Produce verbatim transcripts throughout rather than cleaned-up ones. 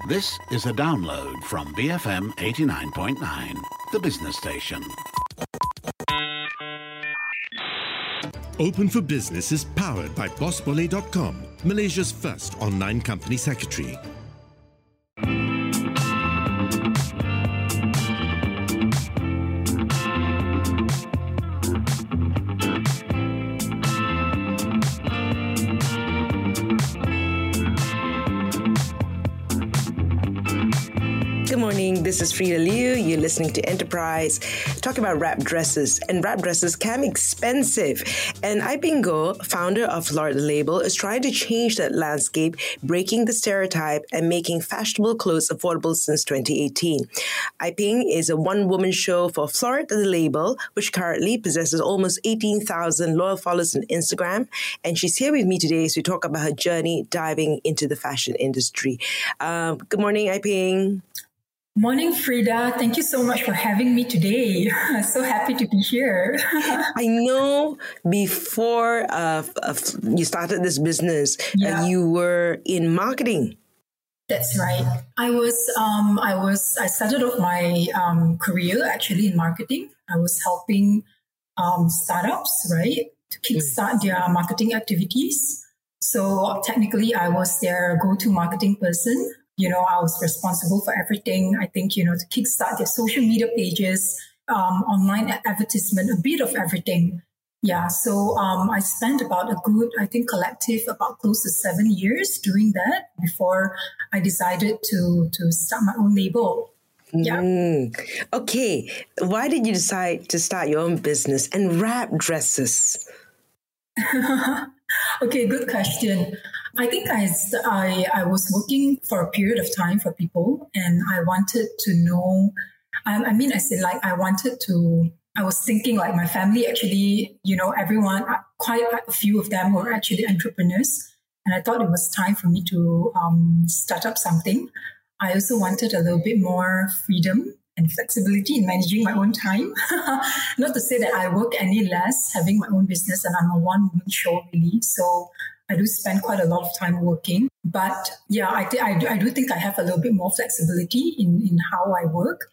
This is a download from B F M eighty-nine point nine, the business station. Open for Business is powered by boss boleh dot com, Malaysia's first online company secretary. Good morning, this is Frida Liu. You're listening to Enterprise, talking about wrap dresses. And wrap dresses can be expensive. And Ai Ping Goh, founder of Florida Label, is trying to change that landscape, breaking the stereotype and making fashionable clothes affordable since twenty eighteen. Ai Ping is a one-woman show for Florida Label, which currently possesses almost eighteen thousand loyal followers on Instagram. And she's here with me today as we talk about her journey diving into the fashion industry. Uh, good morning, Ai Ping. Morning, Frida. Thank you so much for having me today. I'm so happy to be here. I know before uh, you started this business, yeah. uh, you were in marketing. That's right. I was, um, I was, I started off my um, career actually in marketing. I was helping um, startups, right, to kickstart their marketing activities. So technically, I was their go-to marketing person. You know, I was responsible for everything. I think, you know, to kickstart their social media pages, um, online advertisement, a bit of everything. Yeah. So um, I spent about a good, I think, collective about close to seven years doing that before I decided to to start my own label. Yeah. Mm. Okay. Why did you decide to start your own business and wrap dresses? Okay, good question. I think I, I I was working for a period of time for people, and I wanted to know, I, I mean, I said like I wanted to, I was thinking like my family actually, you know, everyone, quite a few of them were actually entrepreneurs. And I thought it was time for me to um, start up something. I also wanted a little bit more freedom and flexibility in managing my own time. Not to say that I work any less having my own business, and I'm a one-woman show really. So I do spend quite a lot of time working. But yeah, I, th- I, do, I do think I have a little bit more flexibility in, in how I work.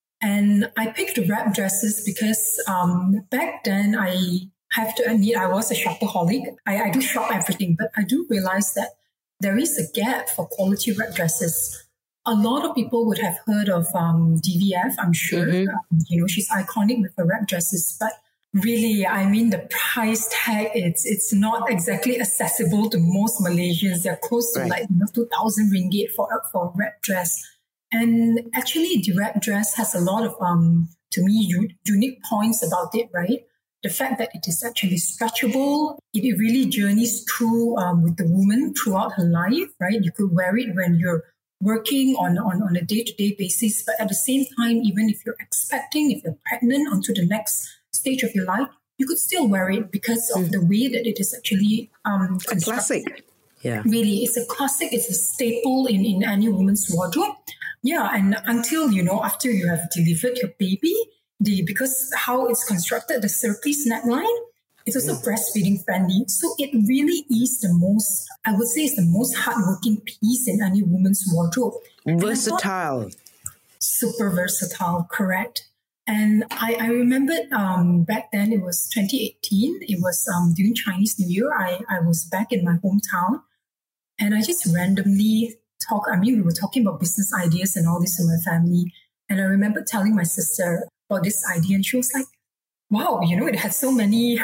And I picked wrap dresses because um, back then I have to admit I was a shopaholic. I, I do shop everything, but I do realize that there is a gap for quality wrap dresses. A lot of people would have heard of um, D V F, I'm sure. Mm-hmm. Um, you know, she's iconic with her wrap dresses, but really, I mean, the price tag, it's it's not exactly accessible to most Malaysians. They're close to right. like you know, two thousand ringgit for, for a wrap dress. And actually, the wrap dress has a lot of, um, to me, u- unique points about it, right? The fact that it is actually stretchable, it, it really journeys through um, with the woman throughout her life, right? You could wear it when you're working on, on, on a day-to-day basis, but at the same time, even if you're expecting, if you're pregnant onto the next stage of your life, you could still wear it because of mm. the way that it is actually um, a classic. Yeah, really, it's a classic. It's a staple in, in any woman's wardrobe. Yeah, and until you know, after you have delivered your baby, the because how it's constructed, the surplice neckline, it's also mm. breastfeeding friendly. So it really is the most, I would say, it's the most hardworking piece in any woman's wardrobe. Versatile. Super versatile, correct. And I, I remember um, back then, it was twenty eighteen. It was um, during Chinese New Year. I, I was back in my hometown. And I just randomly talk. I mean, we were talking about business ideas and all this in my family. And I remember telling my sister about this idea. And she was like, wow, you know, it had so many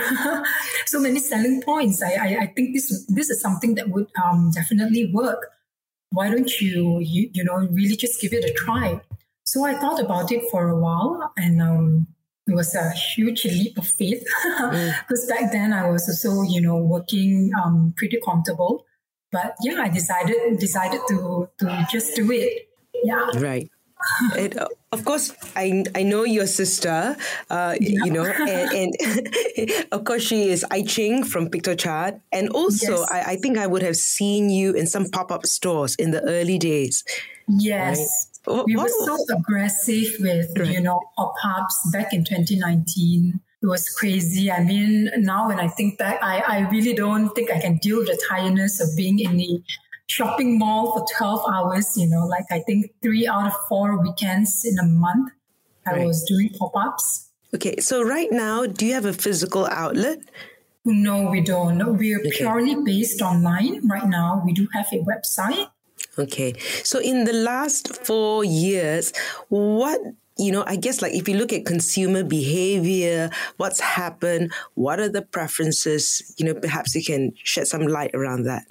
so many selling points. I, I, I think this, this is something that would um, definitely work. Why don't you, you, you know, really just give it a try? So I thought about it for a while, and um, it was a huge leap of faith because mm. back then I was also, you know, working um, pretty comfortable. But yeah, I decided decided to to just do it. Yeah, right. It, of course, I I know your sister, uh, yeah. you know, and, and of course she is Ai Ching from Pictochart, and also yes. I, I think I would have seen you in some pop-up stores in the early days. Yes. Right? We were so aggressive with, right. you know, pop-ups back in twenty nineteen. It was crazy. I mean, now when I think back, I, I really don't think I can deal with the tiredness of being in the shopping mall for twelve hours, you know, like I think three out of four weekends in a month, I Right. was doing pop-ups. Okay, so right now, do you have a physical outlet? No, we don't. We are Okay. purely based online right now. We do have a website. Okay, so in the last four years, what, you know, I guess like if you look at consumer behavior, what's happened, what are the preferences, you know, perhaps you can shed some light around that.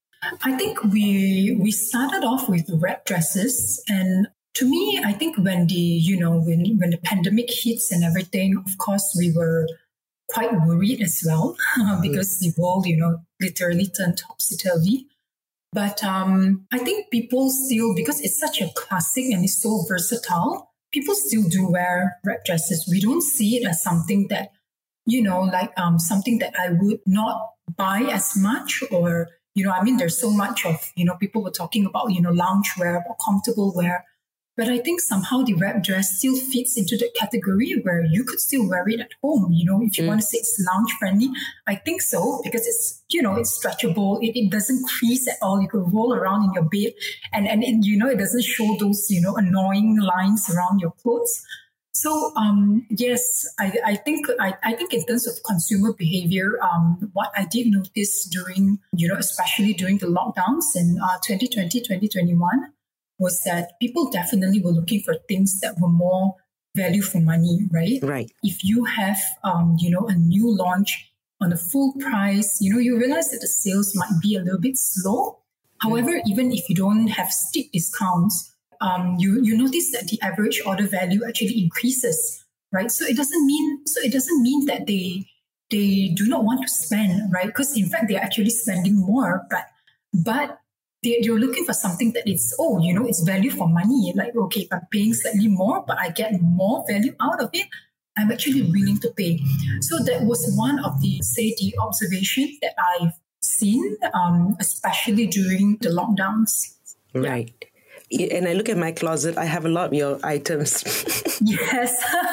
I think we we started off with wrap dresses, and to me, I think when the you know when when the pandemic hits and everything, of course we were quite worried as well because the world you know literally turned topsy turvy. But um, I think people still, because it's such a classic and it's so versatile, people still do wear wrap dresses. We don't see it as something that you know like um, something that I would not buy as much or. You know, I mean, there's so much of, you know, people were talking about, you know, lounge wear or comfortable wear. But I think somehow the wrap dress still fits into the category where you could still wear it at home. You know, if you mm. want to say it's lounge friendly, I think so, because it's, you know, it's stretchable. It, it doesn't crease at all. You can roll around in your bed and, and, and, you know, it doesn't show those, you know, annoying lines around your clothes. So um, yes, I, I think I, I think in terms of consumer behavior, um, what I did notice during, you know, especially during the lockdowns in uh, twenty twenty, twenty twenty-one, was that people definitely were looking for things that were more value for money, right? Right. If you have, um, you know, a new launch on a full price, you know, you realize that the sales might be a little bit slow. However, mm. even if you don't have steep discounts, Um, you you notice that the average order value actually increases, right? So it doesn't mean so it doesn't mean that they they do not want to spend, right? Because in fact they're actually spending more, but but they, they're looking for something that is oh you know it's value for money. Like okay, if I'm paying slightly more, but I get more value out of it, I'm actually willing to pay. So that was one of the say the observation that I've seen, um, especially during the lockdowns. Right. Yeah. And I look at my closet, I have a lot of your items. Yes.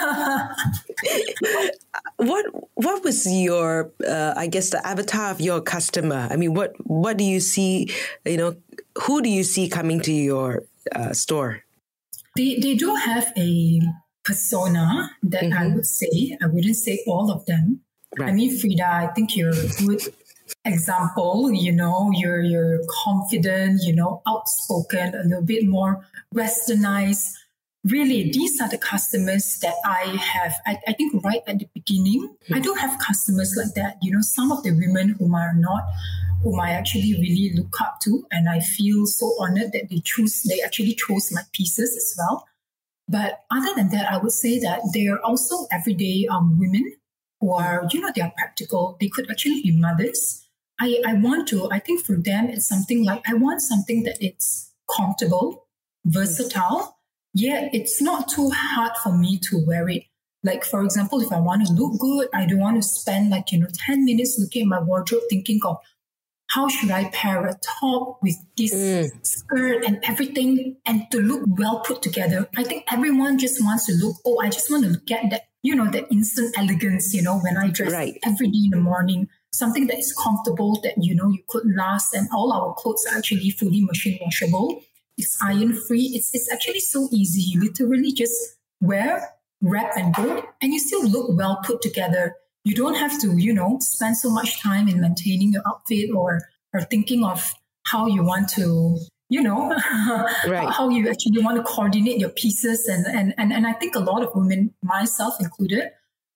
what what was your, uh, I guess, the avatar of your customer? I mean, what what do you see, you know, who do you see coming to your uh, store? They, they do have a persona that mm-hmm. I would say. I wouldn't say all of them. Right. I mean, Frida, I think you're a good example, you know, you're you're confident, you know, outspoken, a little bit more westernized. Really, these are the customers that I have. I, I think right at the beginning, mm-hmm. I do have customers like that. You know, some of the women whom are not, whom I actually really look up to, and I feel so honored that they choose, they actually chose my pieces as well. But other than that, I would say that they are also everyday um, women who are, you know, they are practical. They could actually be mothers. I, I want to, I think for them, it's something like, I want something that it's comfortable, versatile, yet it's not too hard for me to wear it. Like, for example, if I want to look good, I don't want to spend like, you know, ten minutes looking at my wardrobe thinking of how should I pair a top with this mm. skirt and everything and to look well put together. I think everyone just wants to look, oh, I just want to get that, you know, that instant elegance, you know, when I dress right. every day in the morning. Something that is comfortable, that, you know, you could last. And all our clothes are actually fully machine washable. It's iron free. It's it's actually so easy. You literally just wear, wrap and go, and you still look well put together. You don't have to, you know, spend so much time in maintaining your outfit or, or thinking of how you want to, you know, right. how you actually want to coordinate your pieces. And, and, and, and I think a lot of women, myself included,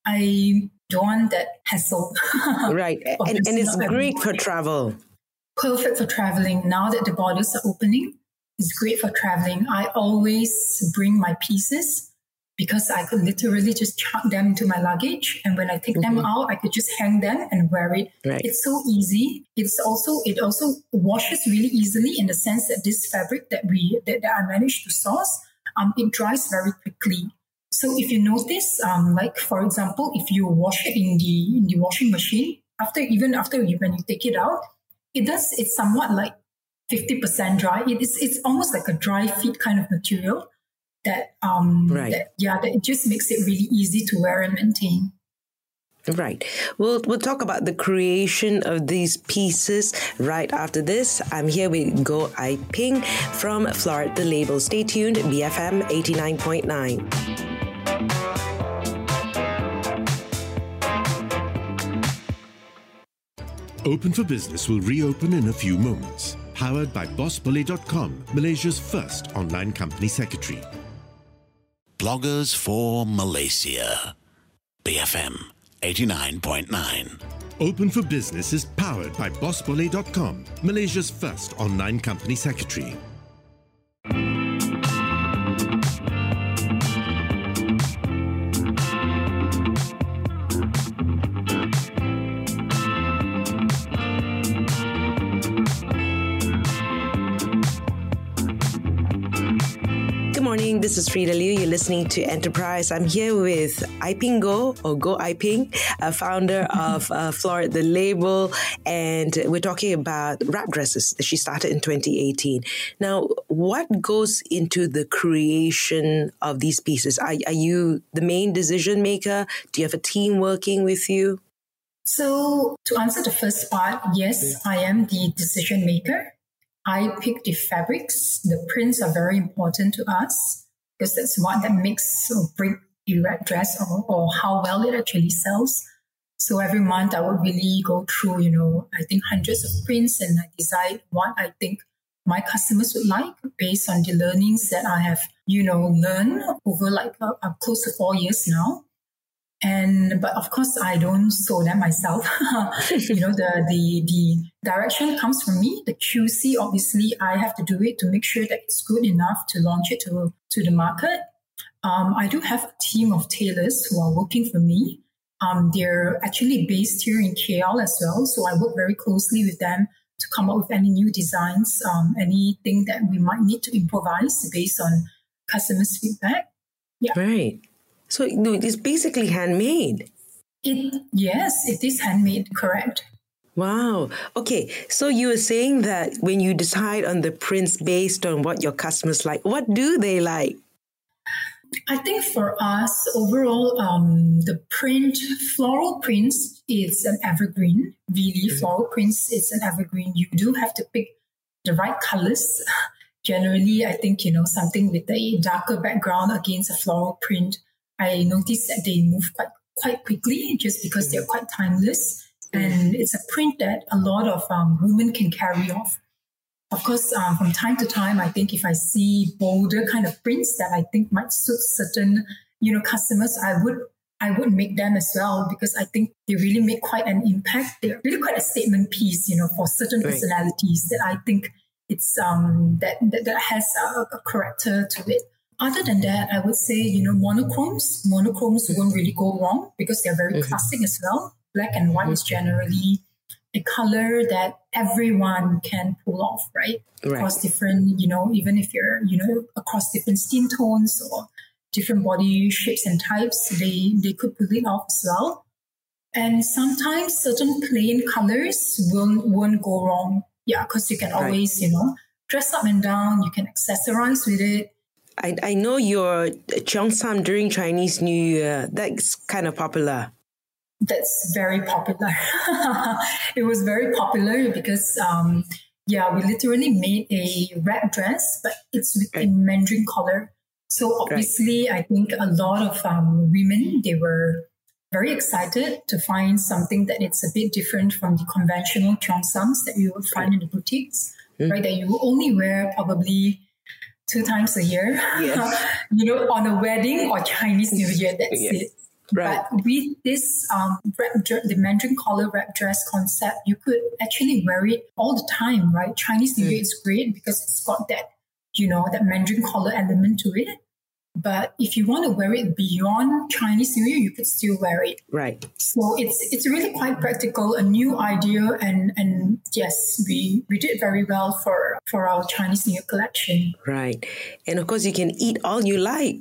I don't want that hassle. Right. And, and it's great for travel. Perfect for traveling. Now that the borders are opening, it's great for traveling. I always bring my pieces because I could literally just chuck them into my luggage. And when I take mm-hmm. them out, I could just hang them and wear it. Right. It's so easy. It's also, it also washes really easily in the sense that this fabric that we, that, that I managed to source, um, it dries very quickly. So if you notice, um, like, for example, if you wash it in the in the washing machine, after even after you, when you take it out, it does, it's somewhat like fifty percent dry. It is, it's almost like a dry fit kind of material that, um, right. that, yeah, that it just makes it really easy to wear and maintain. Right. We'll we'll talk about the creation of these pieces right after this. I'm here with Goh Ai Ping from Floret the Label. Stay tuned, B F M eighty-nine point nine. Open for Business will reopen in a few moments. Powered by boss bully dot com, Malaysia's first online company secretary. Bloggers for Malaysia. B F M eighty-nine point nine. Open for Business is powered by boss bully dot com, Malaysia's first online company secretary. This is Frida Liu. You're listening to Enterprise. I'm here with Ai Ping Goh, or Goh Ai Ping, a founder of uh, Floret the Label, and we're talking about wrap dresses that she started in twenty eighteen. Now, what goes into the creation of these pieces? Are, are you the main decision maker? Do you have a team working with you? So, to answer the first part, yes, I am the decision maker. I pick the fabrics. The prints are very important to us because that's what that makes or break the wrap dress or, or how well it actually sells. So every month I would really go through, you know, I think hundreds of prints and I decide what I think my customers would like based on the learnings that I have, you know, learned over like uh, uh, close to four years now. And but of course I don't sew them myself. you know, the the the direction comes from me. The Q C, obviously, I have to do it to make sure that it's good enough to launch it to to the market. Um, I do have a team of tailors who are working for me. Um, they're actually based here in K L as well, so I work very closely with them to come up with any new designs, um, anything that we might need to improvise based on customers' feedback. Yeah. Right. So no, it's basically handmade. It yes, it is handmade, correct. Wow. Okay. So you were saying that when you decide on the prints based on what your customers like, what do they like? I think for us, overall, um, the print, floral prints is an evergreen. Really, mm-hmm. Floral prints is an evergreen. You do have to pick the right colors. Generally, I think, you know, something with a darker background against a floral print. I noticed that they move quite quite quickly just because they're quite timeless. And it's a print that a lot of um, women can carry off. Of course, um, from time to time, I think if I see bolder kind of prints that I think might suit certain, you know, customers, I would I would make them as well because I think they really make quite an impact. They're really quite a statement piece, you know, for certain right. personalities that I think it's um that that, that has a, a character to it. Other than that, I would say, you know, monochromes. Monochromes won't really go wrong because they're very mm-hmm. classic as well. Black and white mm-hmm. is generally a color that everyone can pull off, right? right? Across different, you know, even if you're, you know, across different skin tones or different body shapes and types, they, they could pull it off as well. And sometimes certain plain colors won't, won't go wrong. Yeah, because you can always, right. you know, dress up and down. You can accessorize with it. I, I know your cheongsam during Chinese New Year. That's kind of popular. That's very popular. It was very popular because, um, yeah, we literally made a wrap dress, but it's with right. a Mandarin collar. So obviously, right. I think a lot of um, women, they were very excited to find something that it's a bit different from the conventional cheongsams that you would find in the boutiques, mm. right? That you only wear probably two times a year, yes. you know, on a wedding or Chinese New Year, that's yes. it. Right. But with this um, wrap, the Mandarin collar wrap dress concept, you could actually wear it all the time, right? Chinese New mm. Year is great because it's got that, you know, that Mandarin collar element to it. But if you want to wear it beyond Chinese New Year, you could still wear it. Right. So it's it's really quite practical, a new idea, and and yes, we, we did very well for, for our Chinese New Year collection. Right. And of course, you can eat all you like.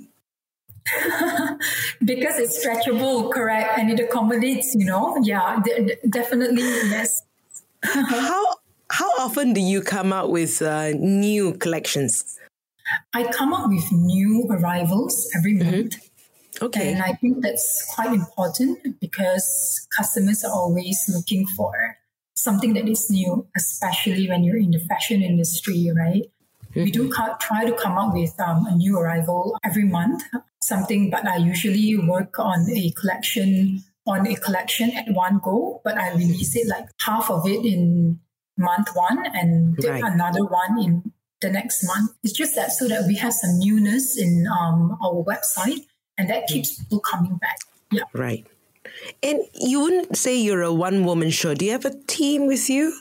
Because it's stretchable, correct? And it accommodates, you know? Yeah, de- definitely, yes. how how often do you come out with uh, new collections? I come up with new arrivals every month. Mm-hmm. Okay. And I think that's quite important because customers are always looking for something that is new, especially when you're in the fashion industry, right? Mm-hmm. We do ca- try to come up with um, a new arrival every month, something, but I usually work on a collection on a collection at one go, but I release it like half of it in month one and right. another one in the next month. It's just that so that we have some newness in um, our website, and that keeps people coming back. Yeah. Right. And you wouldn't say you're a one-woman show. Do you have a team with you?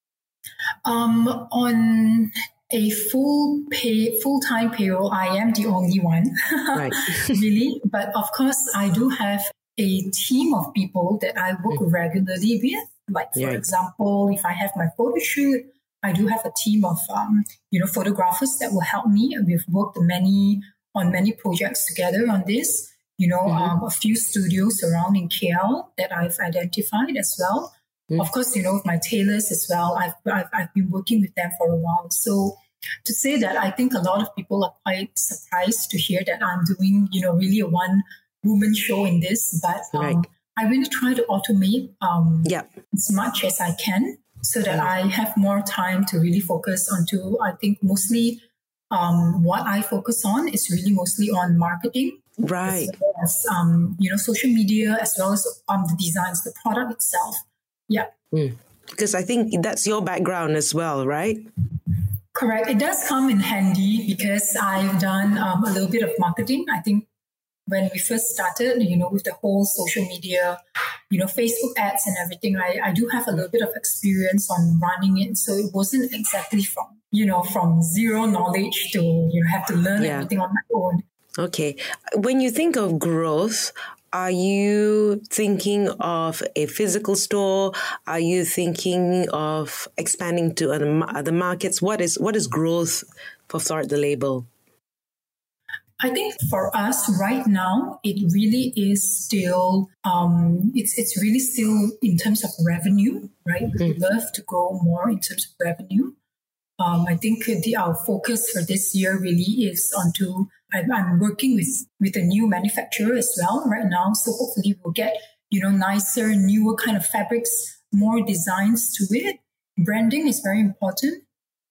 Um, on a full pay, full-time payroll, I am the only one. Right. Really. But of course, I do have a team of people that I work mm. regularly with. Like, for yeah. example, if I have my photo shoot, I do have a team of, um, you know, photographers that will help me. We've worked many on many projects together on this. You know, mm-hmm. um, a few studios around in K L that I've identified as well. Mm. Of course, you know, with my tailors as well, I've, I've I've been working with them for a while. So to say that, I think a lot of people are quite surprised to hear that I'm doing, you know, really a one-woman show in this. But um, right. I really try to automate um, yep. as much as I can so that mm. I have more time to really focus onto, I think, mostly um, what I focus on is really mostly on marketing. Right. As well as, um, you know, social media, as well as um, the designs, the product itself. Yeah. Mm. Because I think that's your background as well, right? Correct. It does come in handy because I've done um, a little bit of marketing. I think when we first started, you know, with the whole social media, you know, Facebook ads and everything, I, I do have a little bit of experience on running it. So it wasn't exactly from, you know, from zero knowledge to, you know, have to learn yeah. everything on my own. Okay. When you think of growth, are you thinking of a physical store? Are you thinking of expanding to other, other markets? What is what is growth for Flor the Label? I think for us right now, it really is still, um, it's it's really still in terms of revenue, right? Mm. We'd love to grow more in terms of revenue. Um, I think the, our focus for this year really is onto, I'm, I'm working with, with a new manufacturer as well right now. So hopefully we'll get, you know, nicer, newer kind of fabrics, more designs to it. Branding is very important.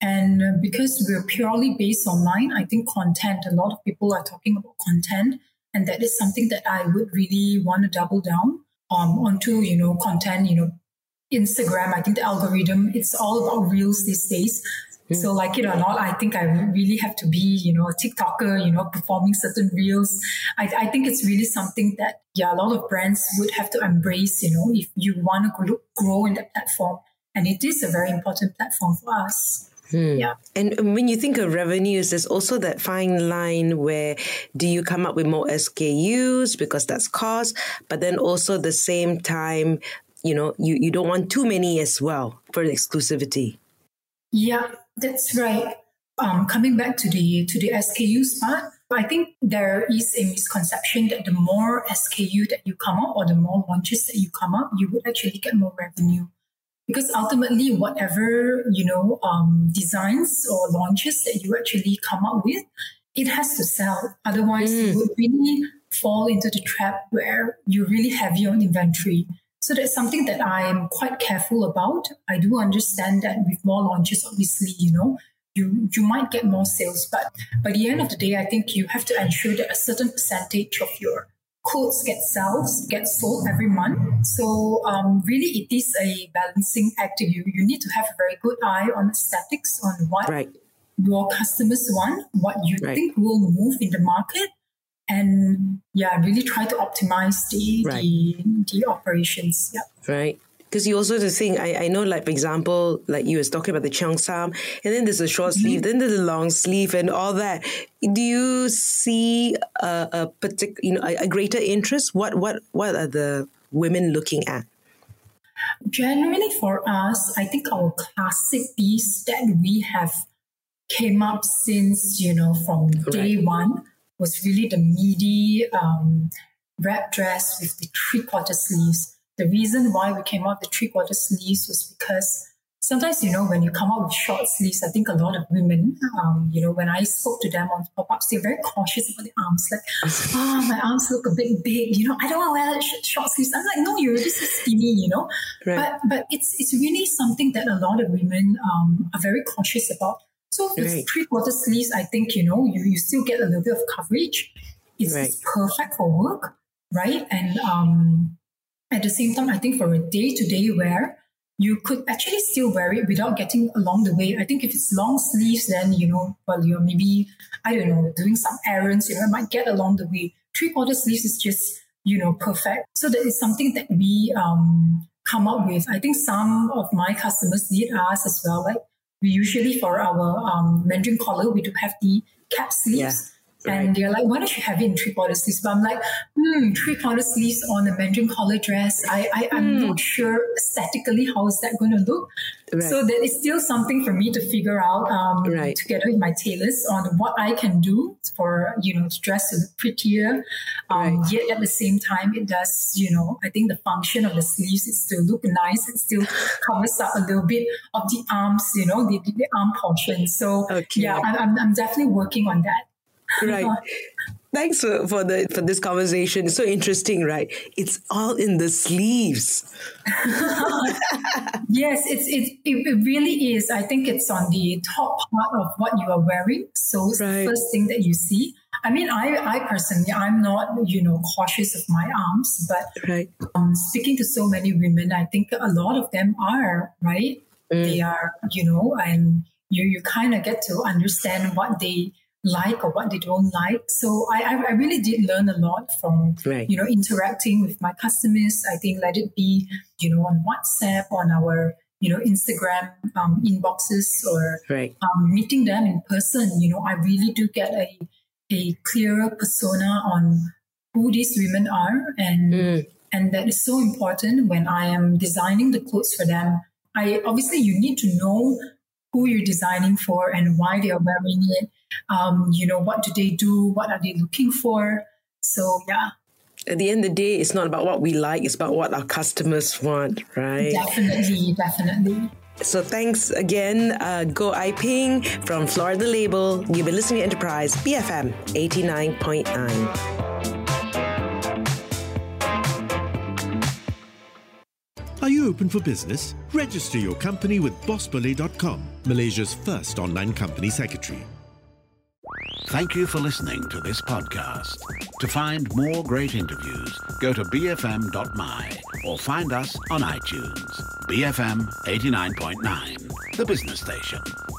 And because we're purely based online, I think content, a lot of people are talking about content. And that is something that I would really want to double down um, onto, you know, content, you know, Instagram. I think the algorithm, it's all about reels these days. So like it or not, I think I really have to be, you know, a TikToker, you know, performing certain reels. I, I think it's really something that, yeah, a lot of brands would have to embrace, you know, if you want to grow in that platform. And it is a very important platform for us. Hmm. Yeah. And when you think of revenues, there's also that fine line where do you come up with more S K Us because that's cost, but then also at the same time, you know, you, you don't want too many as well for exclusivity. Yeah. That's right. Um, coming back to the to the S K Us part, I think there is a misconception that the more S K U that you come up or the more launches that you come up, you would actually get more revenue. Because ultimately, whatever, you know, um, designs or launches that you actually come up with, it has to sell. Otherwise, mm. you would really fall into the trap where you're really heavy on inventory. So that's something that I'm quite careful about. I do understand that with more launches, obviously, you know, you, you might get more sales. But by the end of the day, I think you have to ensure that a certain percentage of your codes get sales, get sold every month. So um, really, it is a balancing act. You, you need to have a very good eye on aesthetics, on what right. your customers want, what you right. think will move in the market. And yeah, really try to optimize the right. the, the operations. Yeah. Right. Because you also have to think, I, I know, like, for example, like you was talking about the cheongsam, and then there's a short mm-hmm. sleeve, then there's a long sleeve and all that. Do you see a, a particular, you know, a, a greater interest? What, what, what are the women looking at? Generally for us, I think our classic piece that we have came up since, you know, from day right. one was really the midi um, wrap dress with the three-quarter sleeves. The reason why we came out with the three-quarter sleeves was because sometimes, you know, when you come out with short sleeves, I think a lot of women, um, you know, when I spoke to them on pop-ups, they're very cautious about the arms. Like, oh, my arms look a bit big, you know, I don't want to wear sh- short sleeves. I'm like, no, you're already so skinny, you know. Right. But but it's it's really something that a lot of women um, are very cautious about. So with right. three-quarter sleeves, I think, you know, you, you still get a little bit of coverage. It's, right. it's perfect for work, right? And um, at the same time, I think for a day-to-day wear, you could actually still wear it without getting along the way. I think if it's long sleeves, then, you know, well, you're maybe, I don't know, doing some errands, you know, it might get along the way. Three-quarter sleeves is just, you know, perfect. So that is something that we um, come up with. I think some of my customers did ask as well, like, we usually, for our um, Mandarin collar, we do have the cap sleeves. Yeah. And right. they're like, why don't you have it in three-quarter sleeves? But I'm like, hmm, three-quarter sleeves on a Mandarin collar dress. I, I, I'm mm. not sure aesthetically how is that going to look. Right. So that is still something for me to figure out um, right. together with my tailors on what I can do for, you know, to dress to look prettier. Um, right. Yet at the same time, it does, you know, I think the function of the sleeves is to look nice. It still covers up a little bit of the arms, you know, the, the arm portion. So okay. yeah, I'm, I'm definitely working on that. Right. Thanks for, for the for this conversation. It's so interesting, right? It's all in the sleeves. Yes, it's it, it really is. I think it's on the top part of what you are wearing. So it's right. the first thing that you see. I mean, I, I personally, I'm not, you know, cautious of my arms, but right. um, speaking to so many women, I think a lot of them are, right? Mm. They are, you know, and you, you kind of get to understand what they like or what they don't like. So I, I really did learn a lot from, right. you know, interacting with my customers. I think let it be, you know, on WhatsApp, on our, you know, Instagram um, inboxes or right. um, meeting them in person. You know, I really do get a, a clearer persona on who these women are. And, mm. and that is so important when I am designing the clothes for them. I obviously, you need to know who you're designing for and why they are wearing it. Um, you know, what do they do? What are they looking for? So, yeah. At the end of the day, it's not about what we like. It's about what our customers want, right? Definitely, definitely. So thanks again, uh, Goh Ai Ping from Florida Label. You've been listening to Enterprise, B F M eighty-nine point nine. Are you open for business? Register your company with boss bully dot com, Malaysia's first online company secretary. Thank you for listening to this podcast. To find more great interviews, go to b f m dot m y or find us on iTunes. B F M eighty-nine point nine, the business station.